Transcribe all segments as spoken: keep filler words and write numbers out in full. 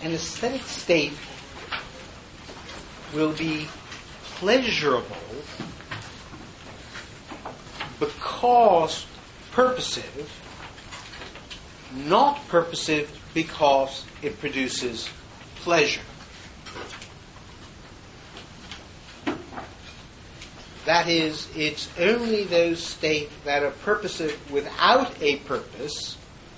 an aesthetic state will be pleasurable because purposive, not purposive because it produces pleasure. That is, it's only those states that are purposive without a purpose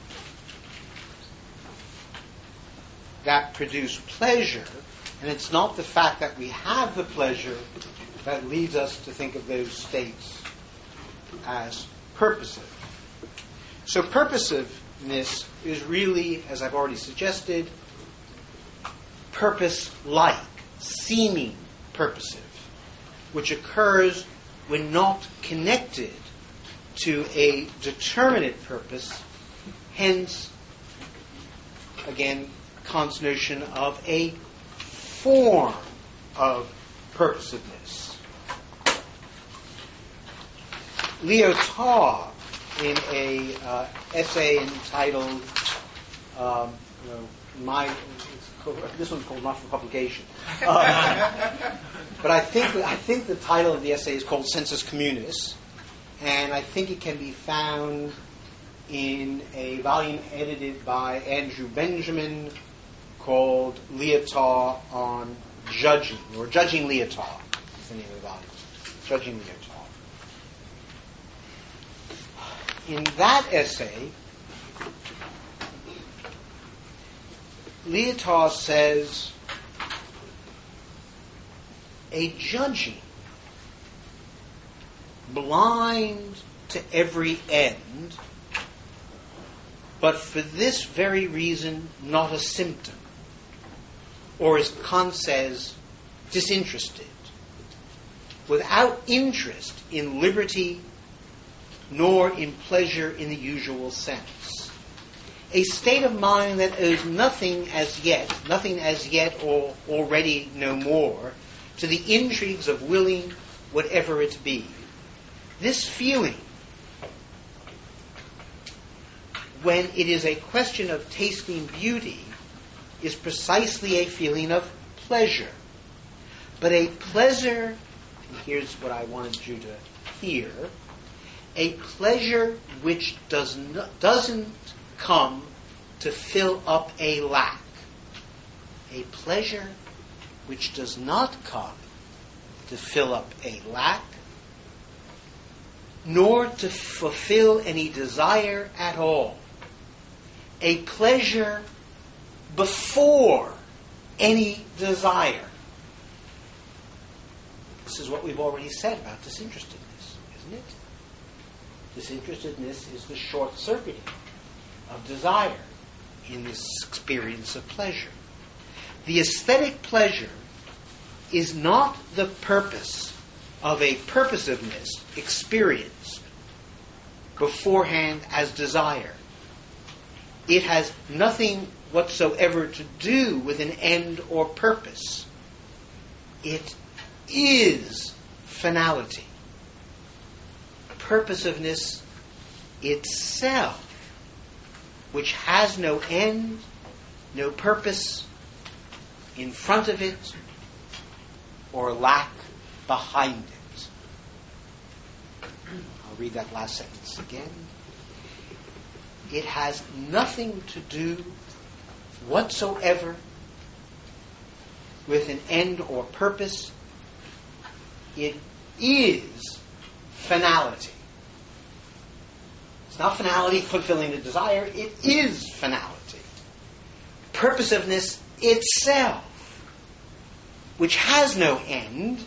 that produce pleasure, and it's not the fact that we have the pleasure that leads us to think of those states as purposive. So purposiveness is really, as I've already suggested, purpose-like, seeming purposive, which occurs when not connected to a determinate purpose, hence, again, Kant's notion of a form of purposiveness. Lyotard, in a uh, essay entitled, um, you know, my, it's called, this one's called Not for Publication, uh, but I think I think the title of the essay is called Sensus Communis, and I think it can be found in a volume edited by Andrew Benjamin called Lyotard on Judging, or Judging Lyotard is the name of the volume. Judging Lyotard. In that essay, Lyotard says a judging blind to every end, but for this very reason not a symptom, or as Kant says, disinterested, without interest in liberty nor in pleasure in the usual sense. A state of mind that owes nothing as yet, nothing as yet or already no more, to the intrigues of willing whatever it be. This feeling, when it is a question of tasting beauty, is precisely a feeling of pleasure. But a pleasure, and here's what I wanted you to hear, a pleasure which does not, doesn't come to fill up a lack. A pleasure which does not come to fill up a lack, nor to fulfill any desire at all. A pleasure before any desire. This is what we've already said about disinterestedness, isn't it? Disinterestedness is the short-circuiting of desire in this experience of pleasure. The aesthetic pleasure is not the purpose of a purposiveness experienced beforehand as desire. It has nothing whatsoever to do with an end or purpose. It is finality. Purposiveness itself, which has no end, no purpose in front of it, or lack behind it. I'll read that last sentence again. It has nothing to do whatsoever with an end or purpose. It is finality. It's not finality fulfilling a desire. It is finality. Purposiveness itself, which has no end,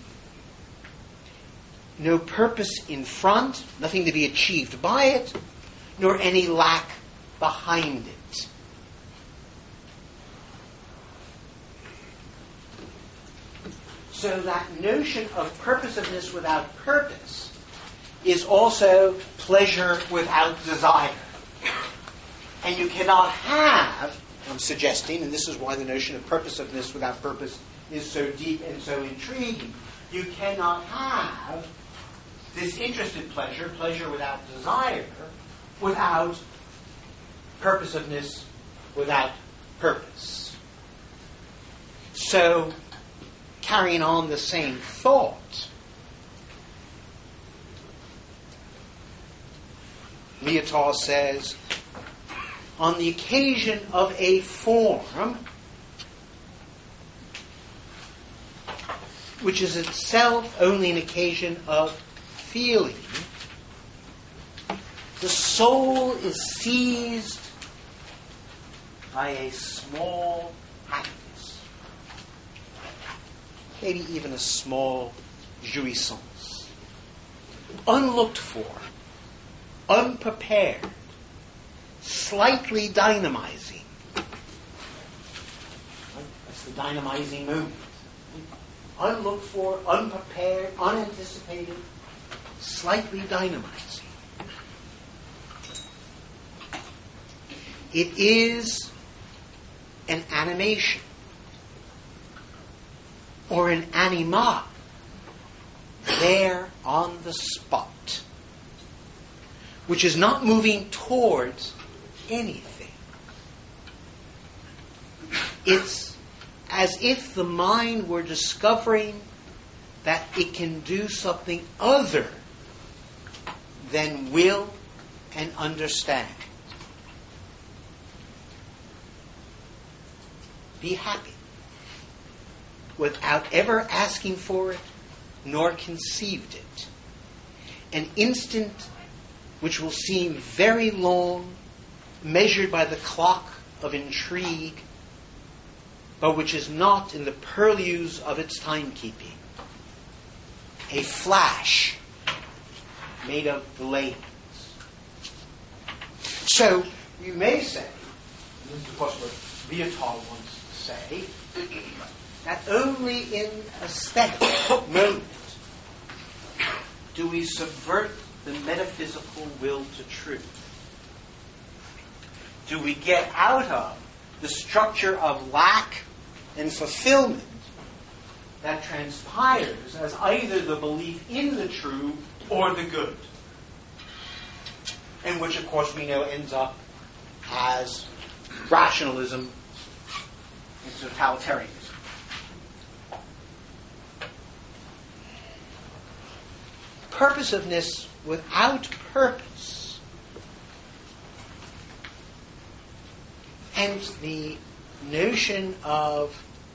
no purpose in front, nothing to be achieved by it, nor any lack behind it. So that notion of purposiveness without purpose is also pleasure without desire. And you cannot have, I'm suggesting, and this is why the notion of purposiveness without purpose is so deep and so intriguing, you cannot have disinterested pleasure, pleasure without desire, without purposiveness without purpose. So, carrying on the same thought, Lyotard says, on the occasion of a form which is itself only an occasion of feeling, the soul is seized by a small happiness, maybe even a small jouissance, unlooked for, unprepared, slightly dynamizing. That's the dynamizing movement. Unlooked for, unprepared, unanticipated, slightly dynamizing. It is an animation or an anima there on the spot, which is not moving towards anything. It's as if the mind were discovering that it can do something other than will and understand. Be happy without ever asking for it nor conceived it. An instant which will seem very long, measured by the clock of intrigue, but which is not in the purlieus of its timekeeping. A flash made of delays. So, you may say, and this is of course what Lyotard wants to say, that only in aesthetic moment do we subvert the metaphysical will to truth. Do we get out of the structure of lack and fulfillment that transpires as either the belief in the true or the good, and which, of course, we know ends up as rationalism and totalitarianism. Purposiveness without purpose, hence the notion of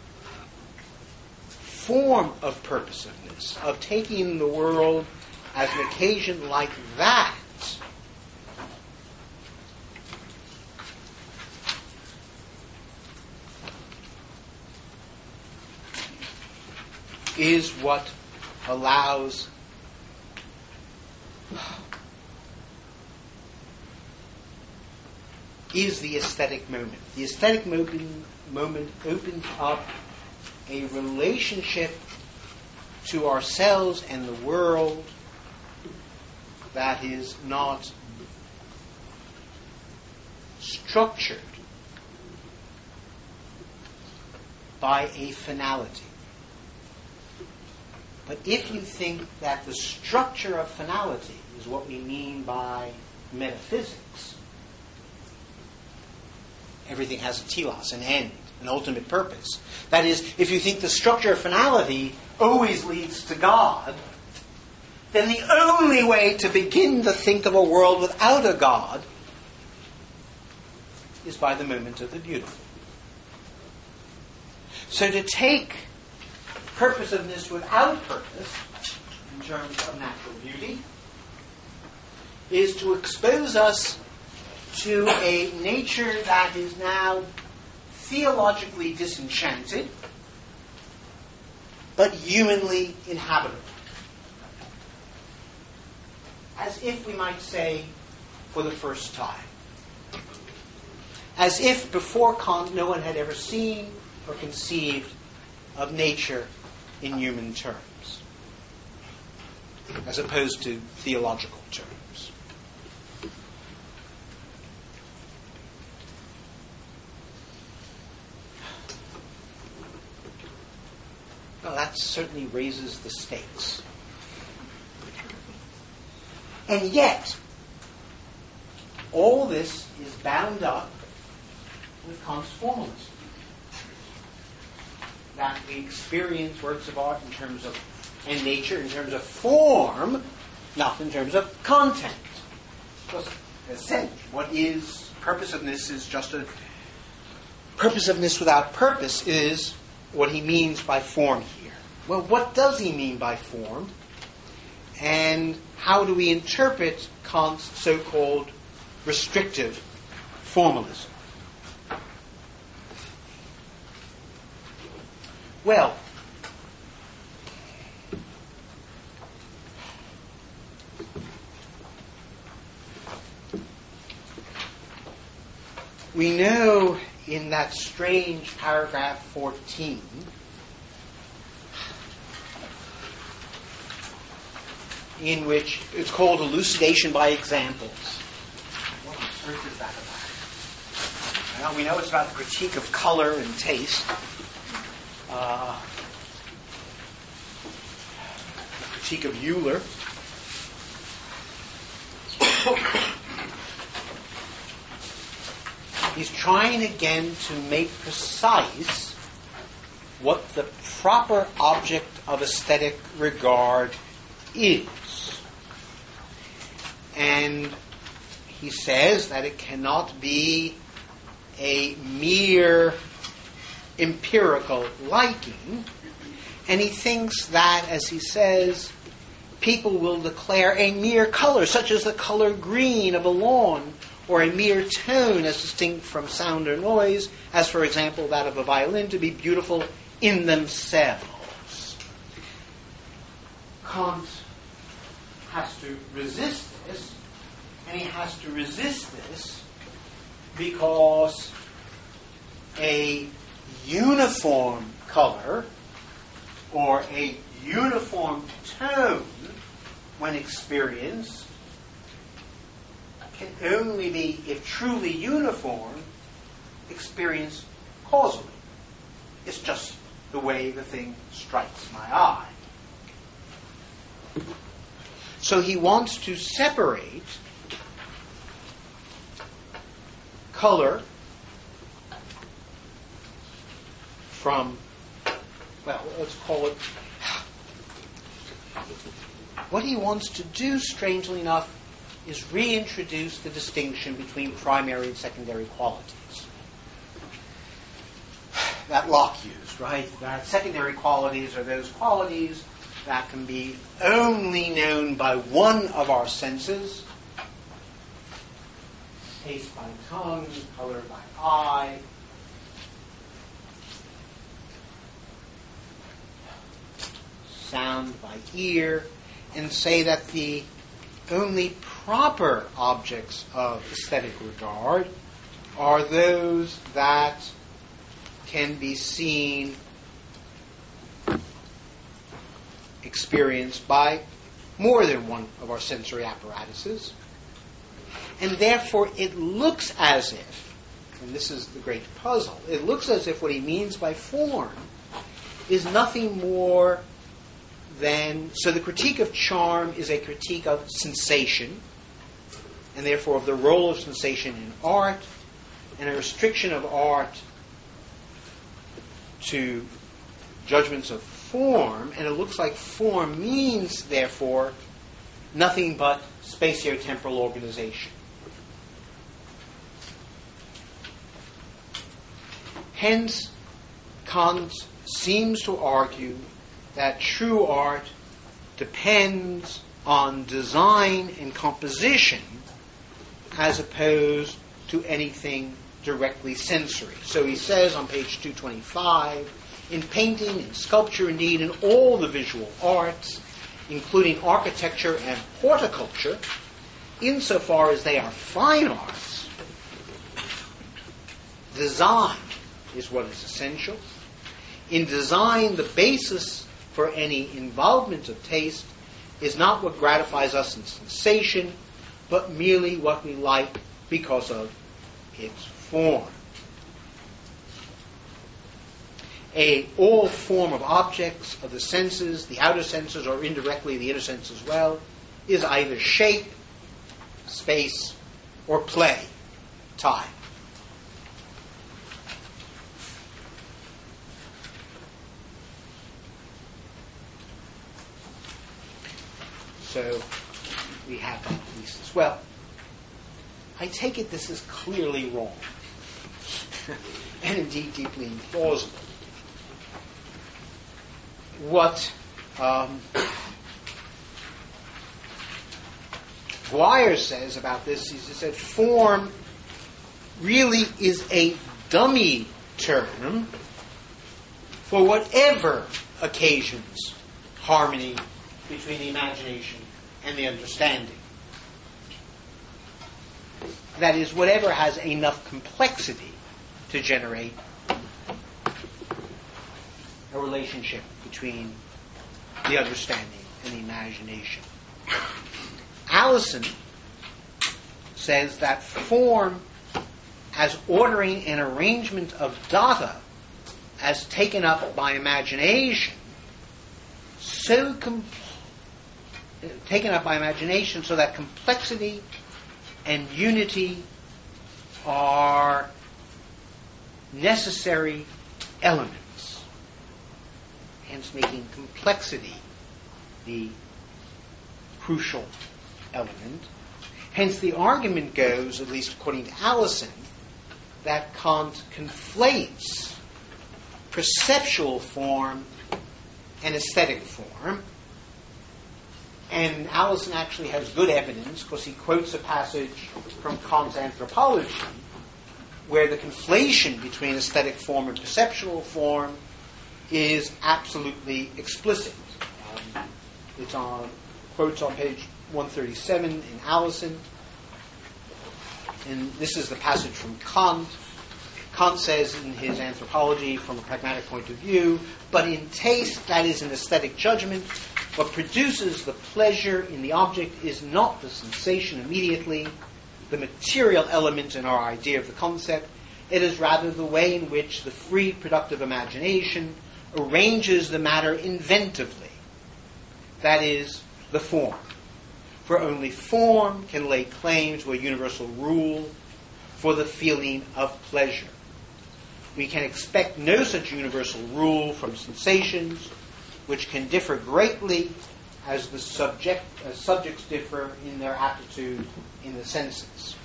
form of purposiveness, of taking the world as an occasion like that, is what allows is the aesthetic moment. The aesthetic moment, moment opens up a relationship to ourselves and the world that is not structured by a finality. But if you think that the structure of finality is what we mean by metaphysics, everything has a telos, an end, an ultimate purpose. That is, if you think the structure of finality always leads to God, then the only way to begin to think of a world without a God is by the moment of the beautiful. So to take purposiveness without purpose, in terms of natural beauty, is to expose us to a nature that is now theologically disenchanted, but humanly inhabitable. As if, we might say, for the first time. As if before Kant no one had ever seen or conceived of nature in human terms, as opposed to theological terms. Well, that certainly raises the stakes. And yet, all this is bound up with Kant's formalism. that we experience works of art in terms of, and nature in terms of form, not in terms of content. Because, as said, what is purposiveness is just a purposiveness without purpose is what he means by form here. Well, what does he mean by form? And how do we interpret Kant's so-called restrictive formalism? Well, we know in that strange paragraph fourteen in which it's called elucidation by examples. What on earth is that about? Well, we know it's about the critique of color and taste. Uh, the critique of Euler. He's trying again to make precise what the proper object of aesthetic regard is. And he says that it cannot be a mere empirical liking, and he thinks that, as he says, people will declare a mere color, such as the color green of a lawn, or a mere tone as distinct from sound or noise, as, for example, that of a violin, to be beautiful in themselves. Kant has to resist this, and he has to resist this because a uniform color or a uniform tone, when experienced, can only be, if truly uniform, experienced causally. It's just the way the thing strikes my eye. So he wants to separate color from, well, let's call it, what he wants to do, strangely enough, is reintroduce the distinction between primary and secondary qualities that Locke used, right? That secondary qualities are those qualities that can be only known by one of our senses, taste by tongue, color by eye, sound by ear, and say that the only proper objects of aesthetic regard are those that can be seen, experienced by more than one of our sensory apparatuses. And therefore it looks as if, and this is the great puzzle, it looks as if what he means by form is nothing more than, so the critique of charm is a critique of sensation, and therefore of the role of sensation in art, and a restriction of art to judgments of form, and it looks like form means, therefore, nothing but spatiotemporal organization. Hence, Kant seems to argue that true art depends on design and composition as opposed to anything directly sensory. So he says on page two twenty-five, in painting, in sculpture, indeed, in all the visual arts, including architecture and horticulture, insofar as they are fine arts, design is what is essential. In design, the basis for any involvement of taste is not what gratifies us in sensation, but merely what we like because of its form. A all form of objects of the senses, the outer senses, or indirectly the inner sense as well, is either shape, space, or play, time. So we have that thesis. Well, I take it this is clearly wrong, and indeed deeply implausible. What um, Dwyer says about this is he said form really is a dummy term for whatever occasions harmony between the imagination and the understanding. That is, whatever has enough complexity to generate a relationship between the understanding and the imagination. Allison says that form as ordering an arrangement of data as taken up by imagination, so com- taken up by imagination so that complexity and unity are necessary elements, hence making complexity the crucial element. Hence the argument goes, at least according to Allison, that Kant conflates perceptual form and aesthetic form. And Allison actually has good evidence, because he quotes a passage from Kant's Anthropology, where the conflation between aesthetic form and perceptual form is absolutely explicit. Um, it's on quotes on page one thirty-seven in Allison, and this is the passage from Kant. Kant says in his Anthropology, from a pragmatic point of view, but in taste, that is, in aesthetic judgment, what produces the pleasure in the object is not the sensation immediately, the material element in our idea of the concept. It is rather the way in which the free productive imagination arranges the matter inventively. That is, the form. For only form can lay claim to a universal rule for the feeling of pleasure. We can expect no such universal rule from sensations, which can differ greatly as the subject as subjects differ in their aptitude in the senses.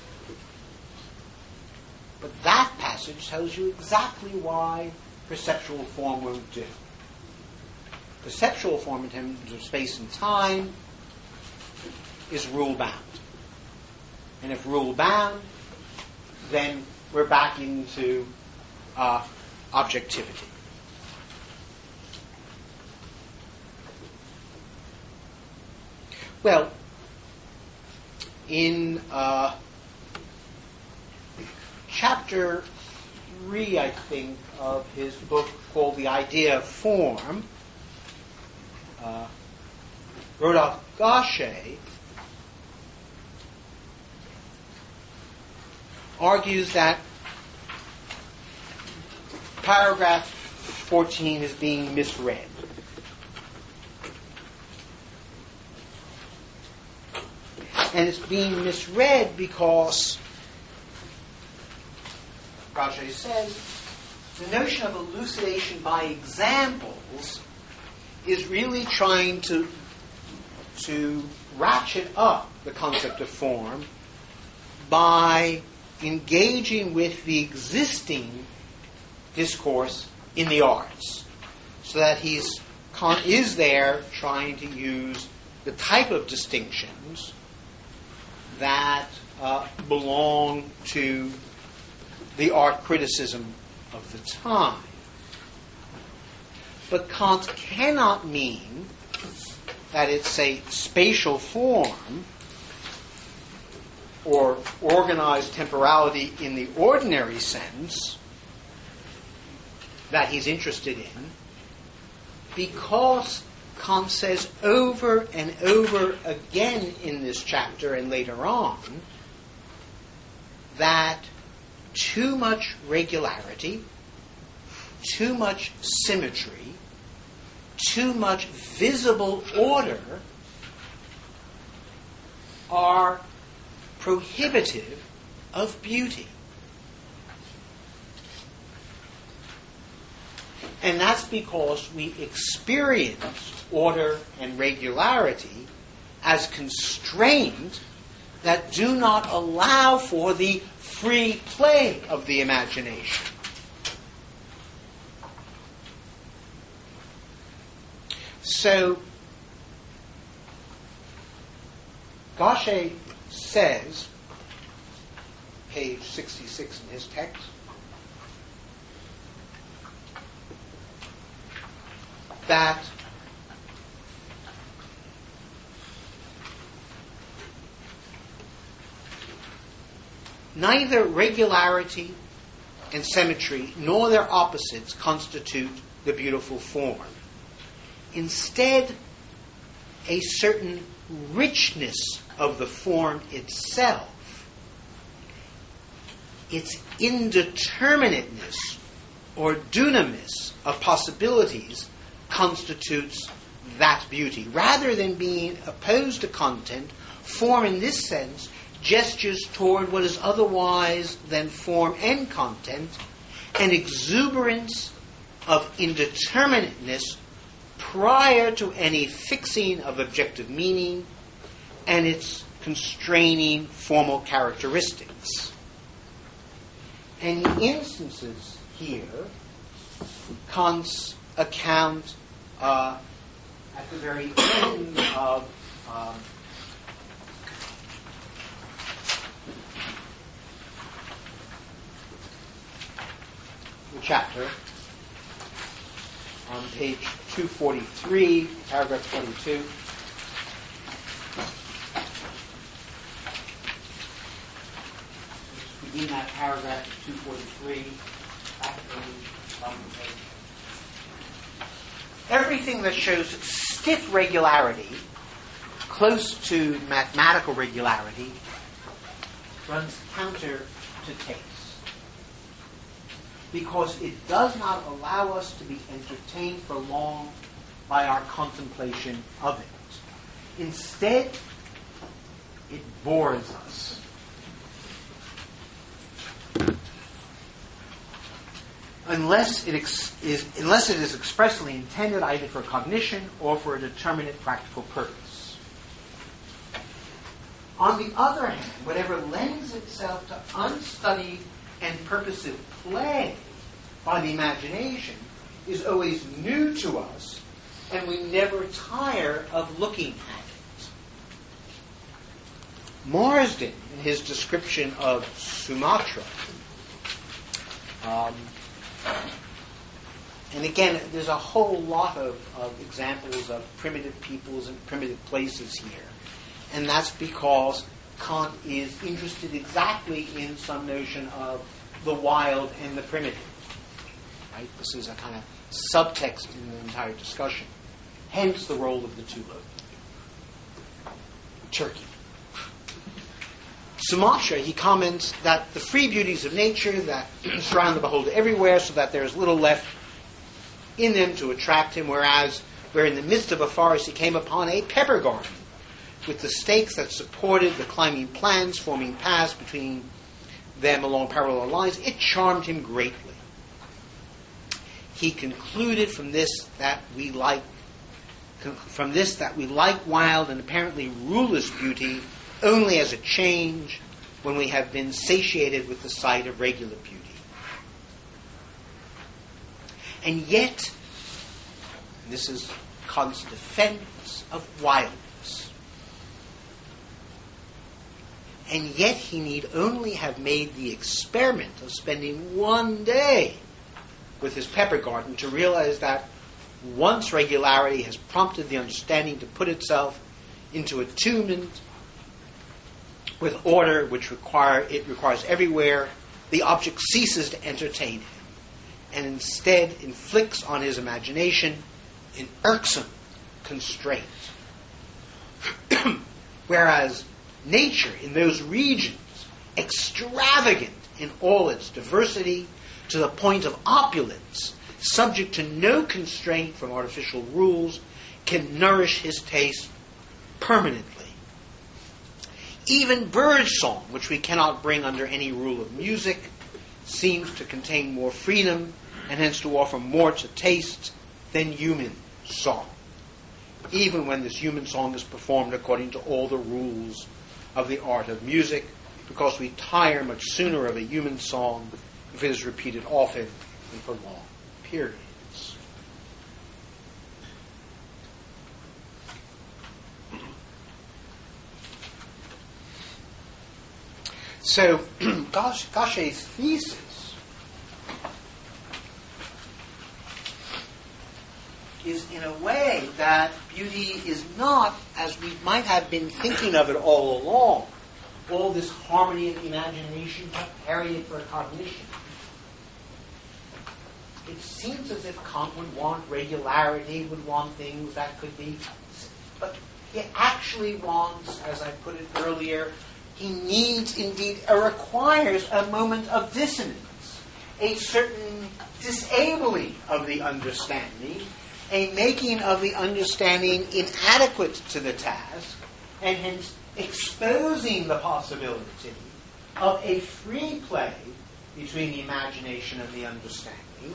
But that passage tells you exactly why perceptual form won't do. Perceptual form in terms of space and time is rule-bound. And if rule-bound, then we're back into uh, objectivity. Well, in uh, chapter three, I think, of his book called The Idea of Form, uh, Rodolphe Gauchet argues that paragraph fourteen is being misread. And it's being misread because, Gauchet says, the notion of elucidation by examples is really trying to, to ratchet up the concept of form by engaging with the existing discourse in the arts. So that he's Kant is there trying to use the type of distinctions that uh, belong to the art criticism of the time. But Kant cannot mean that it's a spatial form or organized temporality in the ordinary sense that he's interested in, because Kant says over and over again in this chapter and later on that too much regularity, too much symmetry, too much visible order are prohibitive of beauty. And that's because we experience order and regularity as constrained that do not allow for the free play of the imagination. So, Gaucher says, page sixty-six in his text, that neither regularity and symmetry nor their opposites constitute the beautiful form. Instead, a certain richness of the form itself, its indeterminateness or dunamis of possibilities, constitutes that beauty. Rather than being opposed to content, form in this sense gestures toward what is otherwise than form and content, an exuberance of indeterminateness prior to any fixing of objective meaning and its constraining formal characteristics. And instances here, Kant's account uh, at the very end of um, the chapter, on page two forty-three, paragraph twenty-two. Begin that paragraph at two forty-three. Everything that shows stiff regularity, close to mathematical regularity, runs counter to taste, because it does not allow us to be entertained for long by our contemplation of it. Instead, it bores us. Unless it ex- is unless it is expressly intended either for cognition or for a determinate practical purpose. On the other hand, whatever lends itself to unstudied and purposive play by the imagination is always new to us, and we never tire of looking at it. Marsden, in his description of Sumatra, um, and again, there's a whole lot of, of examples of primitive peoples and primitive places here, and that's because Kant is interested exactly in some notion of the wild and the primitive. Right? This is a kind of subtext in the entire discussion. Hence the role of the tulip. Turkey. Sumatra, he comments that the free beauties of nature that surround the beholder everywhere, so that there is little left in them to attract him, whereas where in the midst of a forest he came upon a pepper garden, with the stakes that supported the climbing plants forming paths between them along parallel lines, it charmed him greatly. He concluded from this that we like from this that we like wild and apparently ruleless beauty only as a change when we have been satiated with the sight of regular beauty. And yet, and this is Kant's defense of wildness, and yet he need only have made the experiment of spending one day with his pepper garden to realize that once regularity has prompted the understanding to put itself into attunement with order which require it requires everywhere, the object ceases to entertain him, and instead inflicts on his imagination an irksome constraint. Whereas nature in those regions, extravagant in all its diversity, to the point of opulence, subject to no constraint from artificial rules, can nourish his taste permanently. Even birdsong, which we cannot bring under any rule of music, seems to contain more freedom and hence to offer more to taste than human song. even when this human song is performed according to all the rules of the art of music, because we tire much sooner of a human song if it is repeated often and for long periods. So, Gaucher's thesis is in a way that beauty is not, as we might have been thinking of it all along, all this harmony of the imagination preparing for cognition. It seems as if Kant would want regularity, would want things that could be, but he actually wants, as I put it earlier, he needs, indeed, or requires a moment of dissonance, a certain disabling of the understanding, a making of the understanding inadequate to the task, and hence exposing the possibility of a free play between the imagination and the understanding.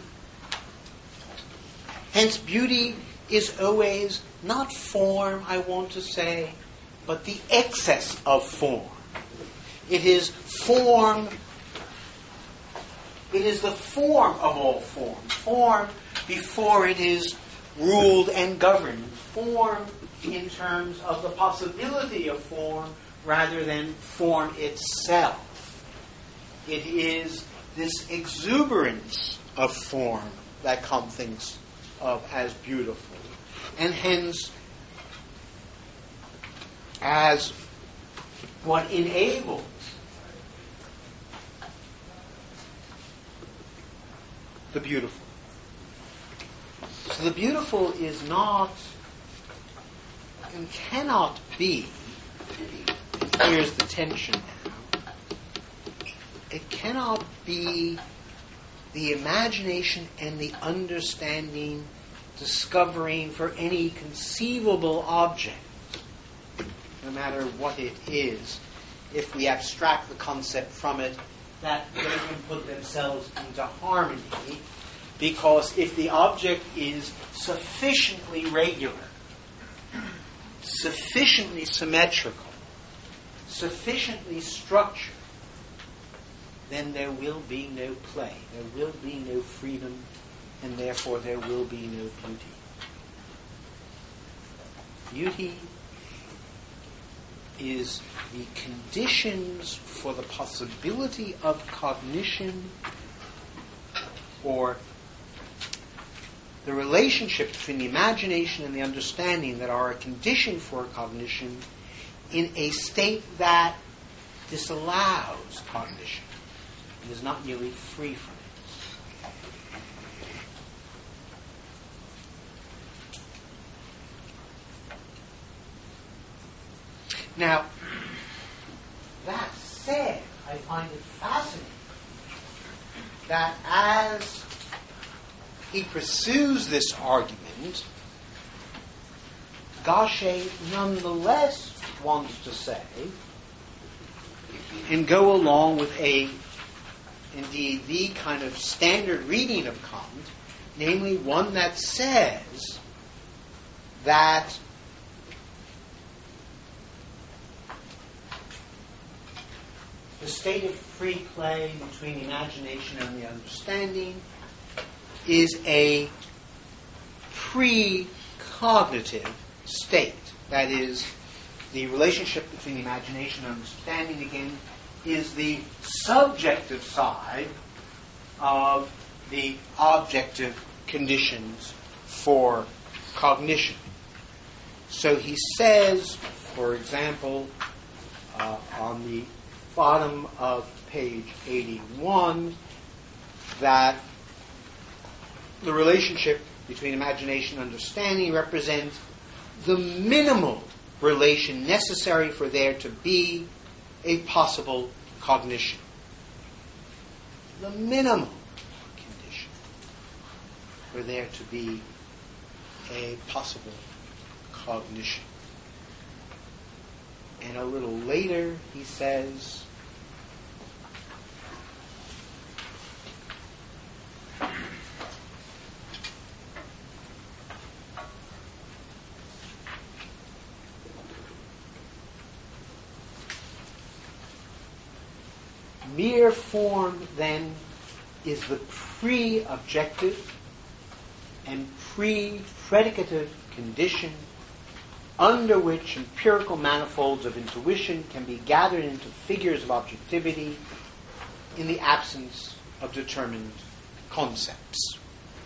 Hence, beauty is always not form, I want to say, but the excess of form. It is form, it is the form of all form. Form before it is ruled and governed. Form in terms of the possibility of form rather than form itself. It is this exuberance of form that Kant thinks of as beautiful, and hence as what enables the beautiful. So the beautiful is not and cannot be, here's the tension now, it cannot be the imagination and the understanding discovering for any conceivable object, no matter what it is, if we abstract the concept from it, that they can put themselves into harmony, because if the object is sufficiently regular, sufficiently symmetrical, sufficiently structured, then there will be no play, there will be no freedom, and therefore there will be no beauty. Beauty is the conditions for the possibility of cognition, or the relationship between the imagination and the understanding that are a condition for cognition in a state that disallows cognition. It is not merely free from it. Now, that said, I find it fascinating that as he pursues this argument, Gaucher nonetheless wants to say, and go along with a, indeed, the kind of standard reading of Kant, namely one that says that the state of free play between the imagination and the understanding is a pre-cognitive state. That is, the relationship between the imagination and understanding, again, is the subjective side of the objective conditions for cognition. So he says, for example, uh, on the bottom of page eighty-one, that the relationship between imagination and understanding represents the minimal relation necessary for there to be a possible cognition. The minimal condition for there to be a possible cognition. And a little later he says, mere form, then, is the pre-objective and pre-predicative condition under which empirical manifolds of intuition can be gathered into figures of objectivity in the absence of determined concepts.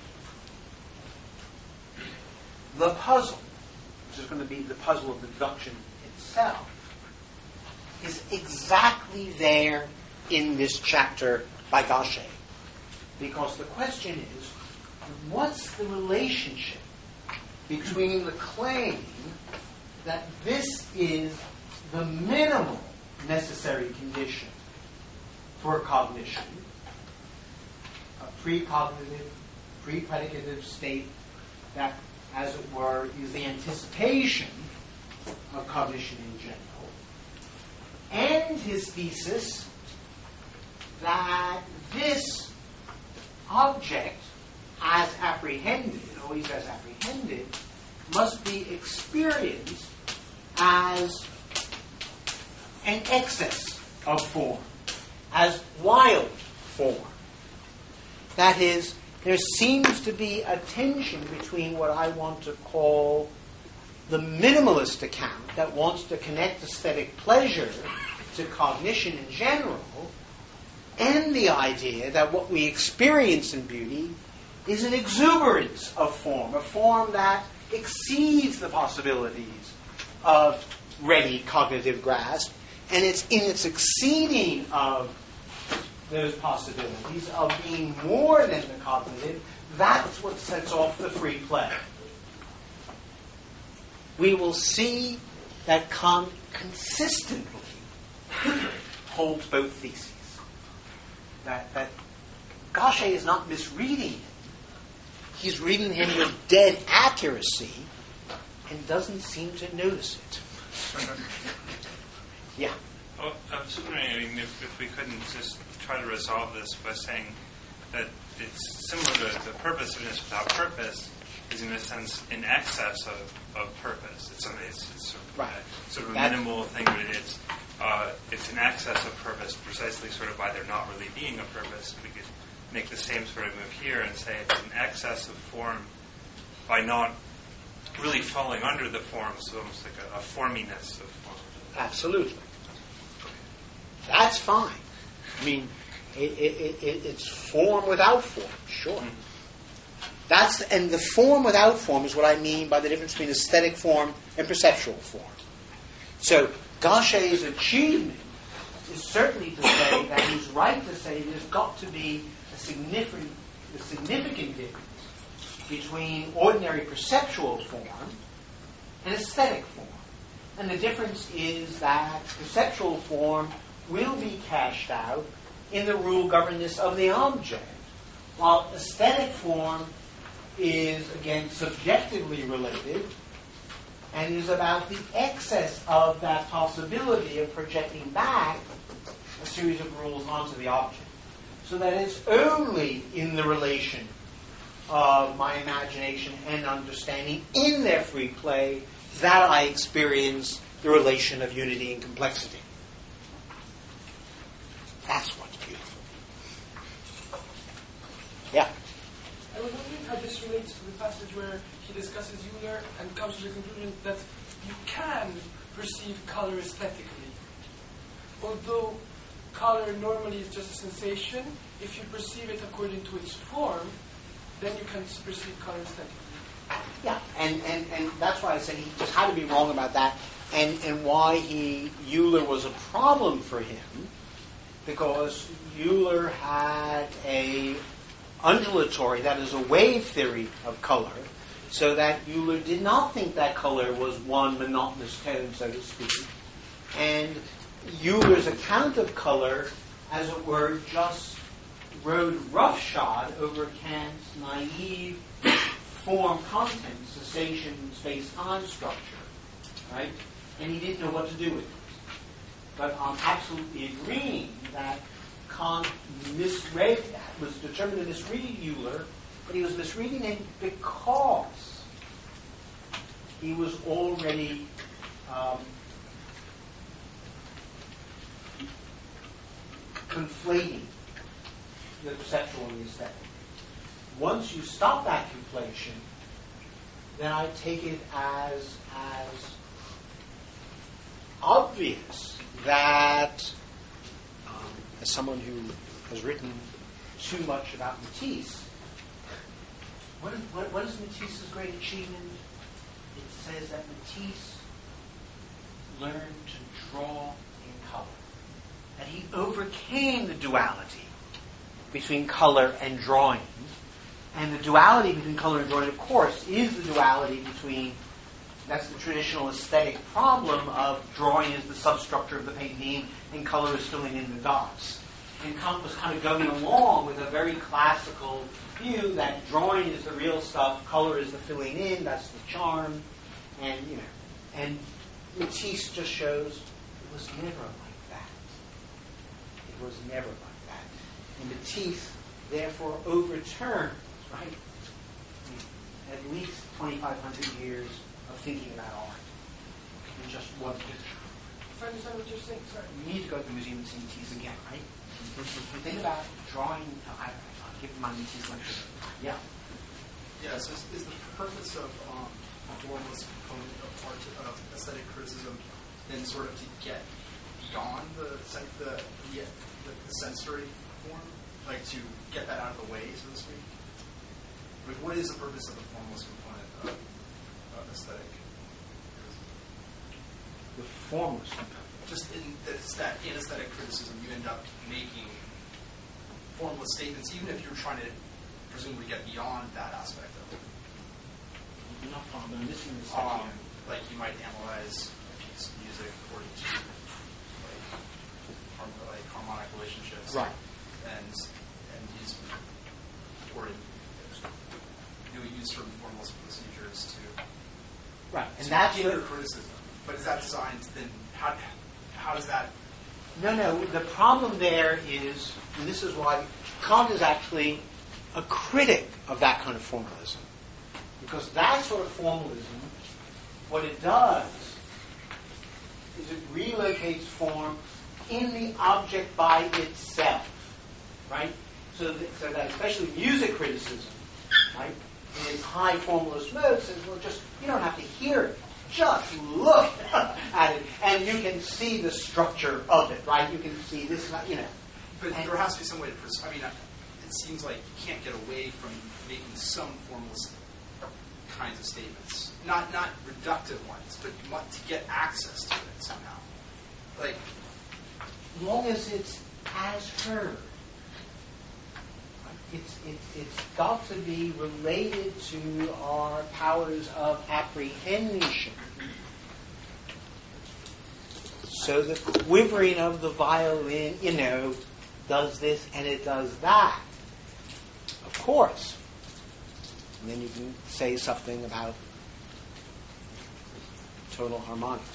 The puzzle, which is going to be the puzzle of deduction itself, is exactly there in this chapter by Gaucher. Because the question is, what's the relationship between the claim that this is the minimal necessary condition for cognition, a pre-cognitive, pre-predicative state that, as it were, is the anticipation of cognition in general, and his thesis that this object, as apprehended, always as apprehended, must be experienced as an excess of form, as wild form. That is, there seems to be a tension between what I want to call the minimalist account that wants to connect aesthetic pleasure to cognition in general, and the idea that what we experience in beauty is an exuberance of form, a form that exceeds the possibilities of ready cognitive grasp, and it's in its exceeding of those possibilities of being more than the cognitive, that's what sets off the free play. We will see that Kant consistently holds both theses. That, that Gaucher is not misreading him. He's reading him with dead accuracy and doesn't seem to notice it. Yeah. Well, I was wondering, I mean, if, if we couldn't just try to resolve this by saying that it's similar to the purposiveness without purpose is, in a sense, in excess of, of purpose. It's, it's, it's sort of, right. a, sort of a minimal thing, but it's uh, it's in excess of purpose precisely sort of by there not really being a purpose. We could make the same sort of move here and say it's an excess of form by not really falling under the form, so almost like a, a forminess of form. Absolutely. That's fine. I mean, it, it, it, it's form without form, sure. Mm-hmm. That's the, and the form without form is what I mean by the difference between aesthetic form and perceptual form. So Gaucher's achievement is certainly to say that he's right to say there's got to be a significant, a significant difference between ordinary perceptual form and aesthetic form. And the difference is that perceptual form will be cashed out in the rule governance of the object, while aesthetic form is, again, subjectively related and is about the excess of that possibility of projecting back a series of rules onto the object. So that it's only in the relation of my imagination and understanding in their free play that I experience the relation of unity and complexity. That's what's beautiful. Yeah. I was wondering how this relates to the passage where he discusses Euler and comes to the conclusion that you can perceive color aesthetically. Although color normally is just a sensation, if you perceive it according to its form, then you can perceive color aesthetically. Yeah, and, and, and that's why I said he just had to be wrong about that, and, and why he Euler was a problem for him, because Euler had a undulatory, that is a wave theory of color, so that Euler did not think that color was one monotonous tone, so to speak. And Euler's account of color, as it were, just rode roughshod over Kant's naive form content, cessation, space-time structure, right? And he didn't know what to do with it. But I'm absolutely agreeing that Kant misread that, was determined to misread Euler, but he was misreading him because he was already um, conflating the perceptual and the aesthetic. Once you stop that conflation, then I take it as as obvious that, um, as someone who has written too much about Matisse, what is, what, what is Matisse's great achievement? It says that Matisse learned to draw in color, that he overcame the duality between color and drawing. And the duality between color and drawing, of course, is the duality between, that's the traditional aesthetic problem of drawing is the substructure of the painting and color is filling in the dots. And Kant was kind of going along with a very classical view that drawing is the real stuff, color is the filling in, that's the charm, and, you know, and Matisse just shows it was never like that. It was never like that. And Matisse, therefore, overturns, right, at least twenty-five hundred years of thinking about art in just one picture. If I understand what you're saying, sorry. You need to go to the museum and see Matisse again, right? Think about drawing. I, I'll give my Matisse lecture. Yeah. Yeah, so is, is the purpose of um, a formalist component of art, of aesthetic criticism, then sort of to get beyond the sen- the, the, the, the sensory form? Like to get that out of the way, so to speak? Like, what is the purpose of the formalist component of, of aesthetic criticism? The formalist component. Just in that's that in aesthetic criticism, you end up making formalist statements, even if you're trying to presumably get beyond that aspect of it. You're not following. I'm missing this Um, section. like you might analyze a piece of music according to like, harm- like harmonic relationships, Right. And and use or do we use certain formalist procedures to Right, and to that's hinder the, criticism? But is that designed then? How how does that? no, no. The problem there is, and this is why Kant is actually a critic of that kind of formalism, because that sort of formalism, what it does is it relocates form in the object by itself, right? So that, so that especially music criticism, right, in its high formalist mode says, well, just you don't have to hear it. Just look at it, and you can see the structure of it, right? You can see this, you know. But and, there has to be some way to. Pres- I mean, it seems like you can't get away from making some formalist kinds of statements, not not reductive ones, but you want to get access to it somehow. Like, as long as it's as heard, it's it's it's got to be related to our powers of apprehension. So the quivering of the violin, you know, does this and it does that. Of course. And then you can say something about tonal harmonics.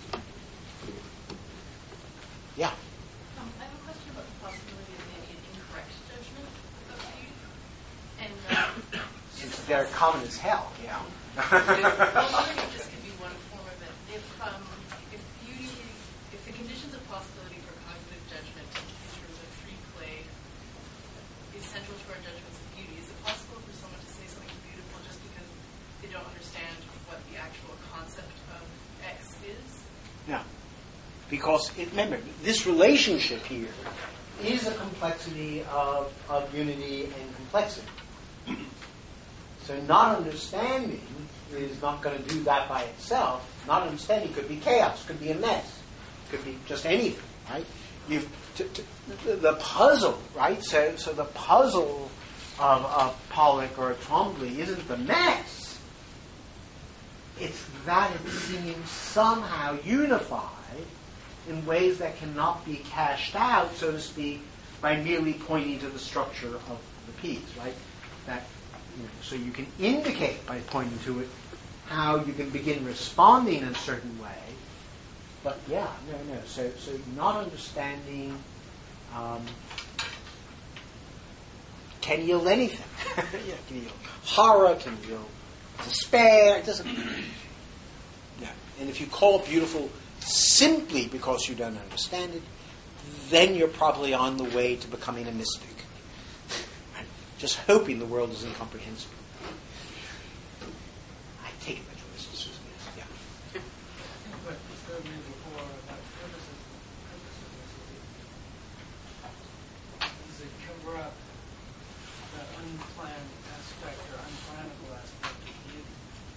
Yeah. Um, I have a question about the possibility of maybe an incorrect judgment of beauty. And um, Since they're common as hell, yeah. well, I'm wondering if this could be one form of it. If um, if beauty, if the conditions of possibility for cognitive judgment in terms of free play is central to our judgments of beauty, is it possible for someone to say something beautiful just because they don't understand what the actual concept of X is? No. Because, it, remember, this relationship here is a complexity of, of unity and complexity. So not understanding is not going to do that by itself. Not understanding could be chaos, could be a mess, could be just anything, right? You, t- t- the puzzle, right? So, so the puzzle of a Pollock or a Twombly isn't the mess. It's that it seems somehow unified in ways that cannot be cashed out, so to speak, by merely pointing to the structure of the piece, right? That, you know, so you can indicate by pointing to it how you can begin responding in a certain way. But yeah, no, no. So, so not understanding um, can yield anything. Yeah, can yield horror, can yield despair. It doesn't. Yeah. And if you call it beautiful simply because you don't understand it, then you're probably on the way to becoming a mystic. Right? Just hoping the world is incomprehensible. I take it that your mysticism is, yeah. I think what disturbed me before about criticism, criticism is it cover up that unplanned aspect or unplannable aspect of beauty.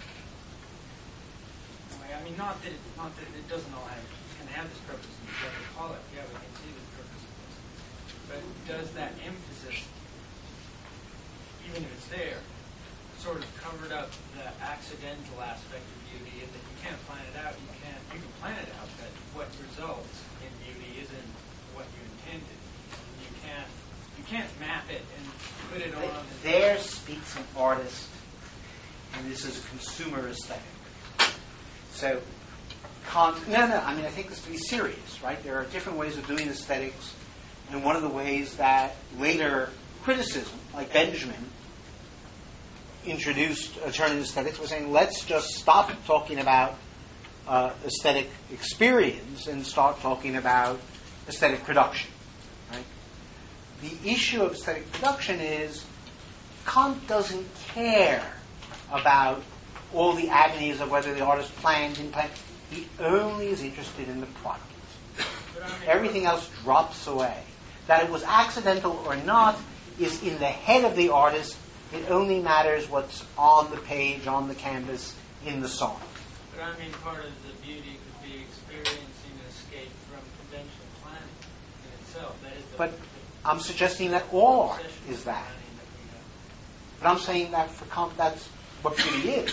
I mean, not that it, not that it doesn't all have, can have this purpose and you have to call it. Yeah, we can see the purpose of this. But does that emphasis, even if it's there, sort of covered up the accidental aspect of beauty, and that you can't plan it out? You can't. You can plan it out, but what results in beauty isn't what you intended. You can't. You can't map it and put it on. There speaks an artist, and this is a consumer aesthetic. So, Kant, no, no, I mean, I think this to be serious, right? There are different ways of doing aesthetics, and one of the ways that later criticism, like Benjamin, introduced alternative aesthetics was saying, let's just stop talking about uh, aesthetic experience and start talking about aesthetic production, right? The issue of aesthetic production is Kant doesn't care about all the agonies of whether the artist planned, didn't plan. He only is interested in the product. Everything else drops away. That it was accidental or not is in the head of the artist. It only matters what's on the page, on the canvas, in the song. But I mean, part of the beauty could be experiencing an escape from conventional planning in itself. That is the, but the, I'm suggesting that all art is that. that But I'm saying that for Kant, that's what beauty is.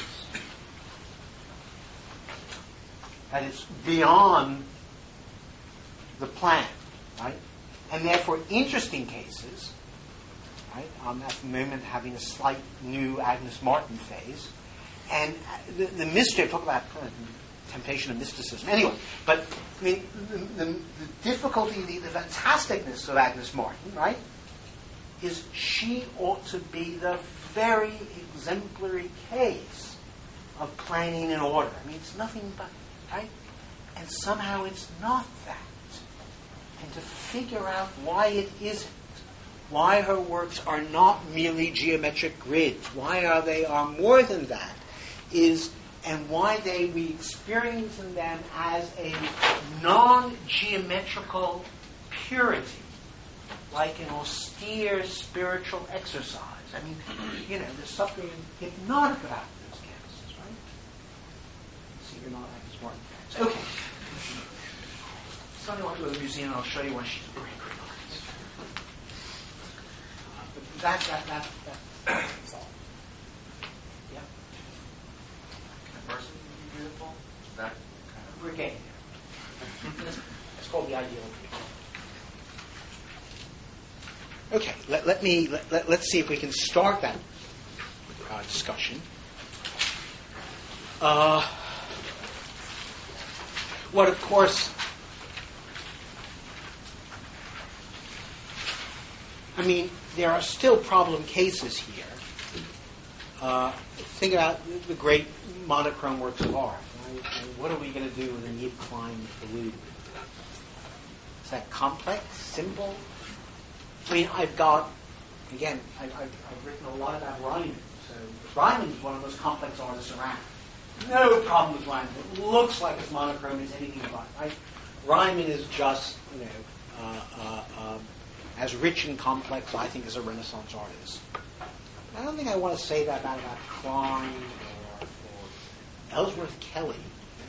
That it's beyond the plan, right? And therefore, interesting cases, right? I'm at the moment having a slight new Agnes Martin phase, and the, the mystery. Talk about uh, temptation of mysticism. Anyway, but I mean, the, the, the difficulty, the, the fantasticness of Agnes Martin, right, is she ought to be the very exemplary case of planning and order. I mean, it's nothing but. Right? And somehow it's not that. And to figure out why it isn't, why her works are not merely geometric grids, why are they are more than that, is, and why they we experience in them as a non-geometrical purity, like an austere spiritual exercise. I mean, you know, there's something hypnotic about those canvases, right? See, you're not Agnes Martin fans. Okay. Sunday, I want to go to the museum, and I'll show you why she's a great, great artist. Uh, but that, that, that, that, that's all. Yeah? Can a person be beautiful? Is that kind of... We're getting there. It's called the ideal of beauty. Okay, let, let me, let, let, let's see if we can start that uh, discussion. Uh, what, of course, I mean, there are still problem cases here. Uh, think about the great monochrome works of art. Right? And what are we going to do with a Yves Klein blue? Is that complex, simple? I mean, I've got, again, I've, I've, I've written a lot about Ryman. So Ryman is one of the most complex artists around. No problem with Ryman. It looks like his monochrome is anything but. Right? Ryman is just, you know, uh, uh, uh, as rich and complex, I think, as a Renaissance artist. I don't think I want to say that about, about Klein or, or Ellsworth Kelly.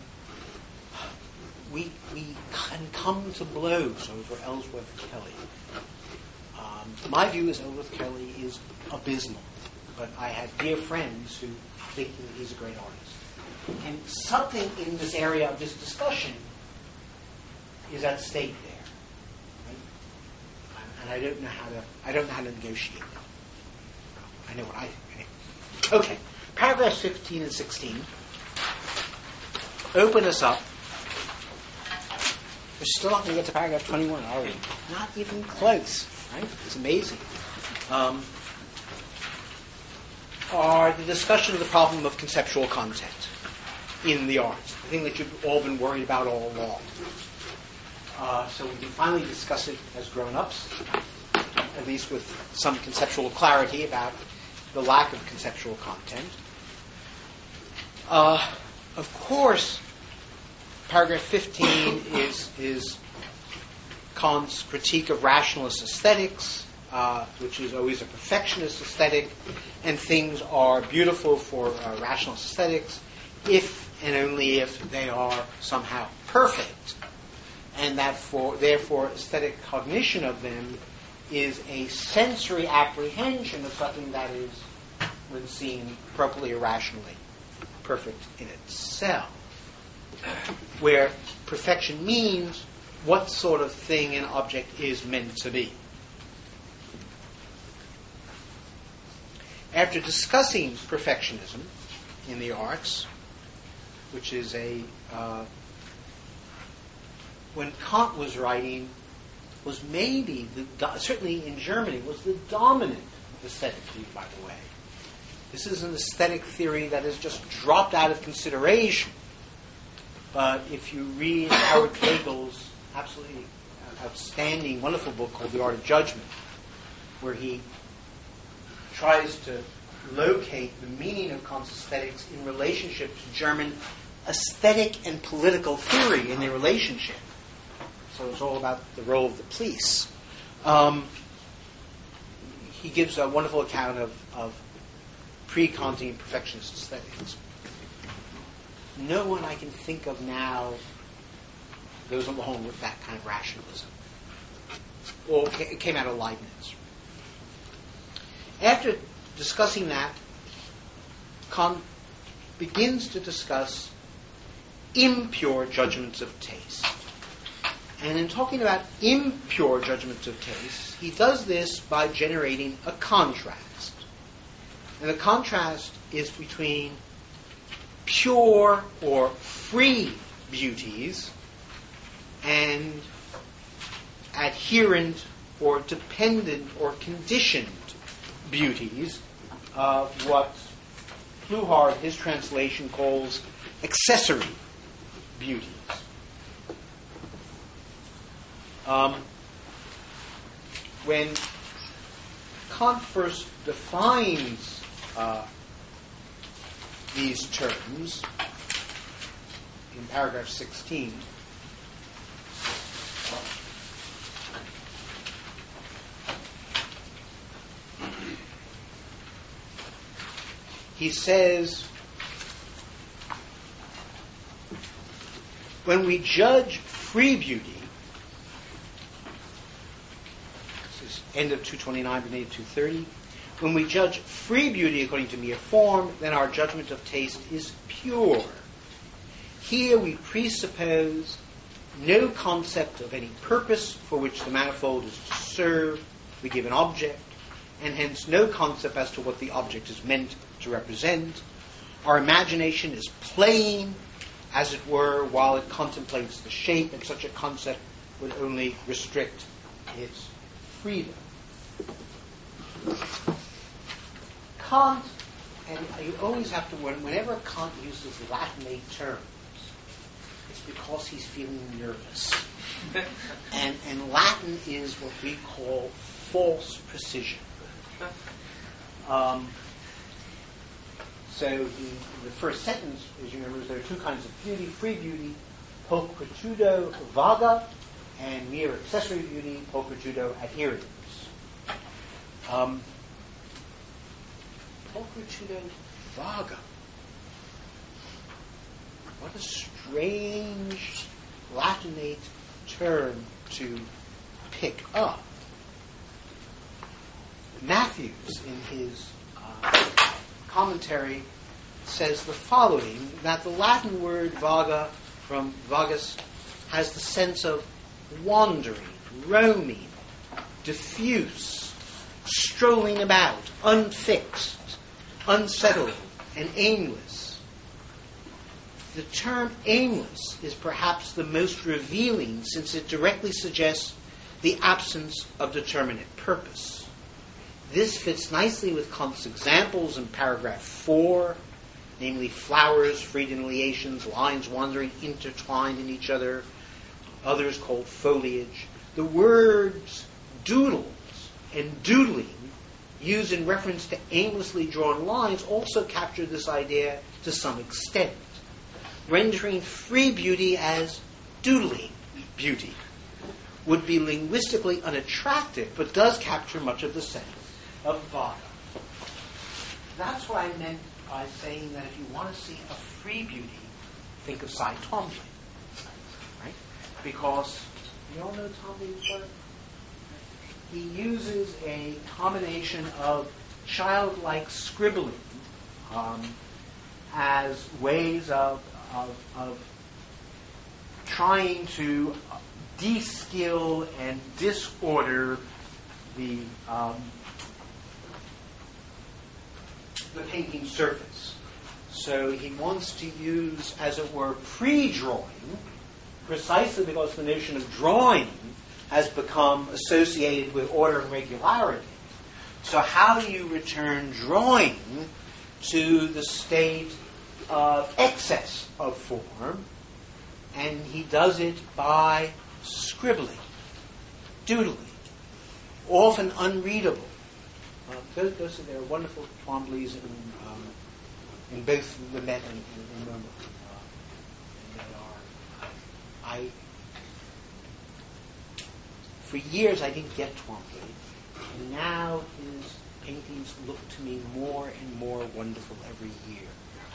We we can come to blows over Ellsworth Kelly. Um, my view is Ellsworth Kelly is abysmal, but I have dear friends who think that he's a great artist. And something in this area of this discussion is at stake there. And I don't know how to. I don't know how to negotiate them. I know what I think. Okay, paragraphs fifteen and sixteen open us up. We're still not going to get to paragraph twenty-one, are we? Not even close. Right? It's amazing. Um, are the discussion of the problem of conceptual content in the arts, the thing that you've all been worried about all along. uh, so we can finally discuss it as grown-ups, at least with some conceptual clarity about the lack of conceptual content. Uh, of course, paragraph fifteen is, is Kant's critique of rationalist aesthetics, uh, which is always a perfectionist aesthetic, and things are beautiful for uh, rationalist aesthetics if and only if they are somehow perfect, and that for, therefore aesthetic cognition of them is a sensory apprehension of something that is, when seen appropriately or rationally, perfect in itself. Where perfection means what sort of thing an object is meant to be. After discussing perfectionism in the arts, which is a, uh, when Kant was writing, was maybe, the do- certainly in Germany, was the dominant aesthetic view, by the way. This is an aesthetic theory that has just dropped out of consideration. But if you read Howard Kegel's absolutely outstanding, wonderful book called The Art of Judgment, where he tries to locate the meaning of Kant's aesthetics in relationship to German aesthetic and political theory in their relationship. So it's all about the role of the police. Um, he gives a wonderful account of, of pre-Kantian perfectionist aesthetics. No one I can think of now goes along with that kind of rationalism. Well, it came out of Leibniz. After discussing that, Kant begins to discuss impure judgments of taste. And in talking about impure judgments of taste, he does this by generating a contrast. And the contrast is between pure or free beauties and adherent or dependent or conditioned beauties, uh, what Pluhar, his translation, calls accessory beauties. Um, when Kant first defines uh, these terms in paragraph sixteen, he says, when we judge free beauty, this is end of two twenty-nine, beginning of two thirty, when we judge free beauty according to mere form, then our judgment of taste is pure. Here we presuppose no concept of any purpose for which the manifold is to serve the given object, and hence no concept as to what the object is meant to represent. Our imagination is playing, as it were, while it contemplates the shape, and such a concept would only restrict its freedom. Kant, and you always have to, whenever Kant uses Latinate terms, it's because he's feeling nervous. and, and Latin is what we call false precision. Um, so he, the first sentence, as you remember, is there are two kinds of beauty: free beauty, pulchritudo vaga, and mere accessory beauty, pulchritudo adherens. Um, pulchritudo vaga. What a strange Latinate term to pick up. Matthews, in his uh, commentary, says the following, that the Latin word vaga, from vagus, has the sense of wandering, roaming, diffuse, strolling about, unfixed, unsettled, and aimless. The term aimless is perhaps the most revealing, since it directly suggests the absence of determinate purpose. This fits nicely with Kant's examples in paragraph four, namely flowers, free delineations, lines wandering intertwined in each other, others called foliage. The words doodles and doodling, used in reference to aimlessly drawn lines, also capture this idea to some extent, rendering free beauty as doodling beauty would be linguistically unattractive, but does capture much of the sense of Vada. That's what I meant by saying that if you want to see a free beauty, think of Cy Twombly, right? Because you all know Twombly's work. He uses a combination of childlike scribbling um, as ways of, of, of trying to de-skill and disorder the um, the painting surface. So he wants to use, as it were, pre-drawing, precisely because the notion of drawing has become associated with order and regularity. So how do you return drawing to the state of excess of form? And he does it by scribbling, doodling, often unreadable. Uh, those, those are their wonderful Twombly's in, um, in both the Met and, and, and Momo. Uh, and they are, I, for years I didn't get Twombly, and now his paintings look to me more and more wonderful every year.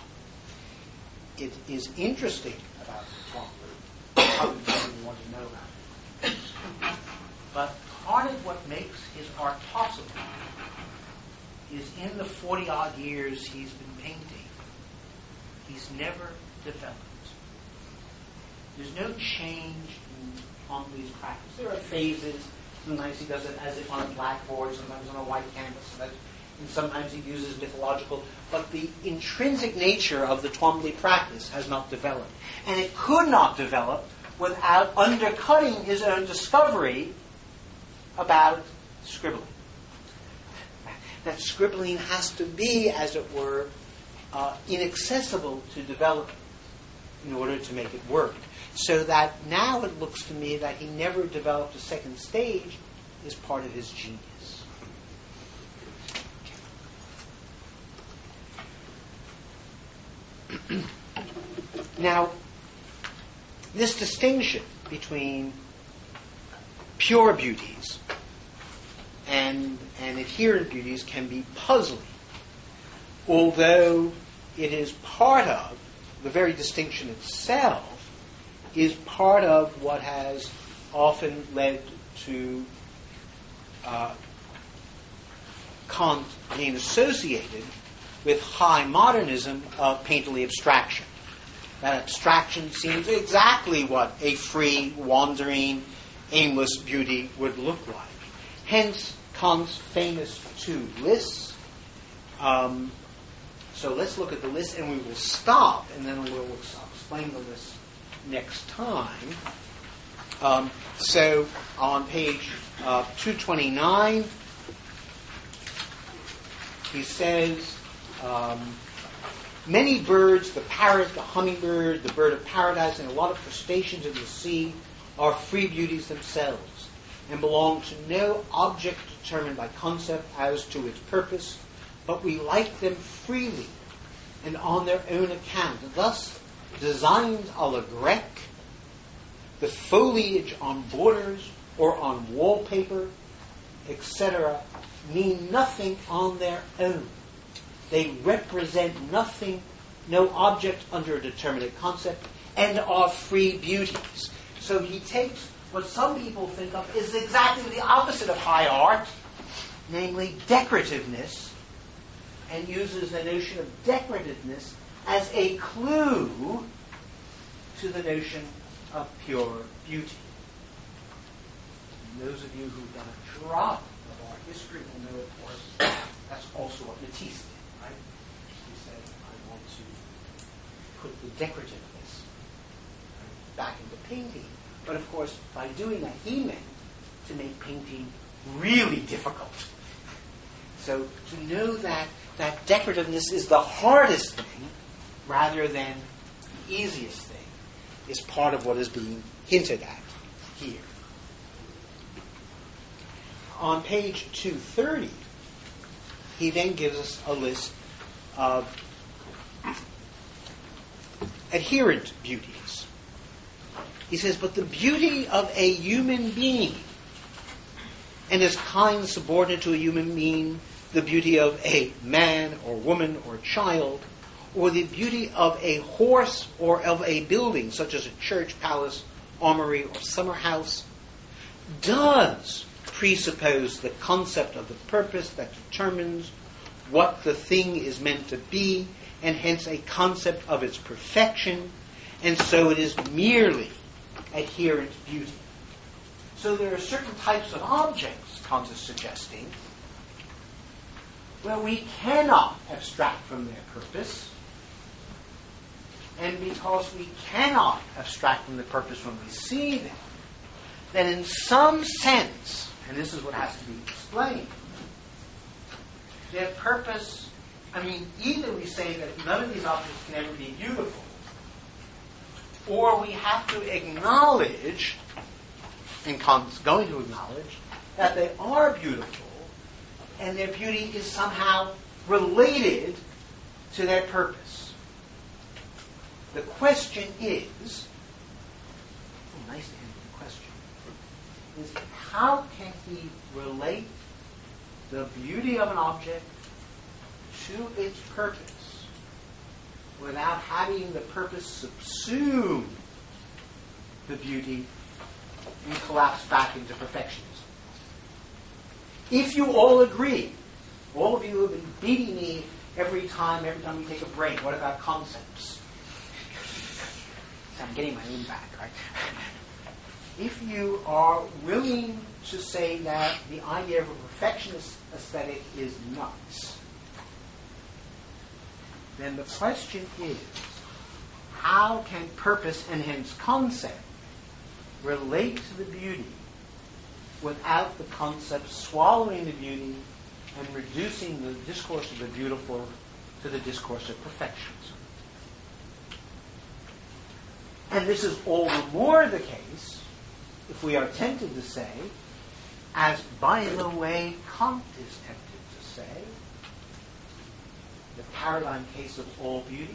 It is interesting about Twombly, probably you want to know about it. But part of what makes his art possible is in the forty-odd years he's been painting, he's never developed. There's no change in Twombly's practice. There are phases. Sometimes he does it as if on a blackboard, sometimes on a white canvas, and sometimes he uses mythological. But the intrinsic nature of the Twombly practice has not developed. And it could not develop without undercutting his own discovery about scribbling. That scribbling has to be, as it were, uh, inaccessible to development in order to make it work. So that now it looks to me that he never developed a second stage is part of his genius. Now, this distinction between pure beauties and, and adherent beauties can be puzzling, although it is part of, the very distinction itself is part of what has often led to uh, Kant being associated with high modernism of painterly abstraction. That abstraction seems exactly what a free, wandering, aimless beauty would look like. Hence, Kant's famous two lists. Um, so let's look at the list, and we will stop, and then we'll explain the list next time. Um, so on page uh, two twenty-nine, he says, um, many birds, the parrot, the hummingbird, the bird of paradise, and a lot of crustaceans in the sea are free beauties themselves and belong to no object determined by concept as to its purpose, but we like them freely and on their own account. Thus, designs a la grecque, the foliage on borders or on wallpaper, et cetera, mean nothing on their own. They represent nothing, no object under a determinate concept, and are free beauties. So he takes what some people think of is exactly the opposite of high art, namely decorativeness, and uses the notion of decorativeness as a clue to the notion of pure beauty. And those of you who've done a drop of art history will know, of course, that's also what Matisse did, right? He said, I want to put the decorativeness back into painting. But of course, by doing that, he meant to make painting really difficult. So to know that that decorativeness is the hardest thing rather than the easiest thing is part of what is being hinted at. here. On page two thirty, he then gives us a list of adherent beauties. He says, but the beauty of a human being, and as kind subordinate to a human being, the beauty of a man or woman or child, or the beauty of a horse or of a building, such as a church, palace, armory, or summer house, does presuppose the concept of the purpose that determines what the thing is meant to be, and hence a concept of its perfection, and so it is merely adherent beauty. So there are certain types of objects, Kant is suggesting, where we cannot abstract from their purpose, and because we cannot abstract from the purpose when we see them, then in some sense, and this is what has to be explained, their purpose, I mean, either we say that none of these objects can ever be beautiful, or we have to acknowledge, and Kant's going to acknowledge, that they are beautiful, and their beauty is somehow related to their purpose. The question is, oh, nice to end with a question, is how can he relate the beauty of an object to its purpose without having the purpose subsume the beauty and collapse back into perfectionism? If you all agree, all of you have been beating me every time, every time we take a break, what about concepts? I'm getting my own back, right? If you are willing to say that the idea of a perfectionist aesthetic is nuts, then the question is, how can purpose and hence concept relate to the beauty without the concept swallowing the beauty and reducing the discourse of the beautiful to the discourse of perfections? And this is all the more the case if we are tempted to say, as by the way Kant is tempted to say, the paradigm case of all beauty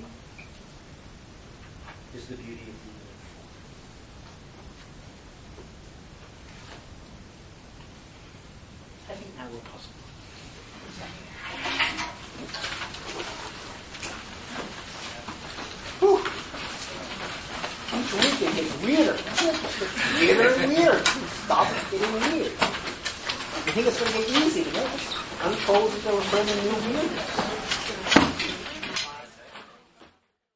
is the beauty of the uniform. I think now we're possible. Whew. Each week it gets weirder. Weirder and weirder. Stop getting weird. You think it's going to get easy to make? I'm told that there were so many new weirdness.